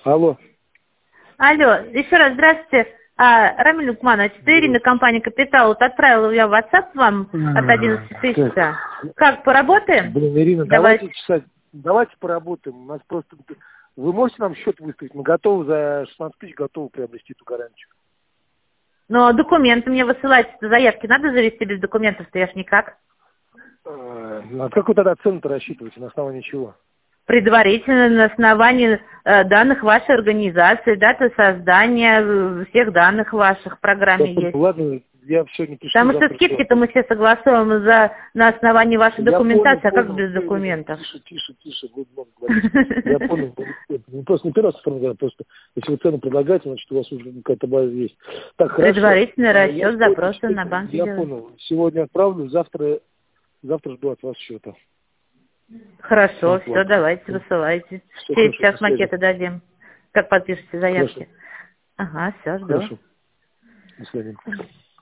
Алло. Алло, еще раз здравствуйте. Рамиль Лукманович, это Ирина, компания «Капитал». Вот отправила я в WhatsApp вам от 11 часа. Как, поработаем? Блин, Ирина, давайте поработаем. У нас просто... Вы можете нам счет выставить? Мы готовы за 16 тысяч готовы приобрести эту гарантию. Но документы мне высылать, заявки надо завести без документов-то, я ж никак. А как вы тогда цену-то рассчитываете? На основании чего? Предварительно на основании данных вашей организации, даты создания, всех данных ваших в программе есть. Ладно, я сегодня пишу. Потому что скидки-то мы все согласовываем на основании вашей документации, а как без документов? Тише, вы много говорите. Я понял. Просто не первый раз говорю, просто если вы цену предлагаете, значит у вас уже какая-то база есть. Так, хорошо. Предварительный расчет запроса на банк. Я понял. Сегодня отправлю, завтра жду от вас счета. Хорошо, все, давайте, высылайте. Сейчас макеты дадим. Как подпишете заявки. Хорошо. Ага, все, жду. Хорошо. До свидания.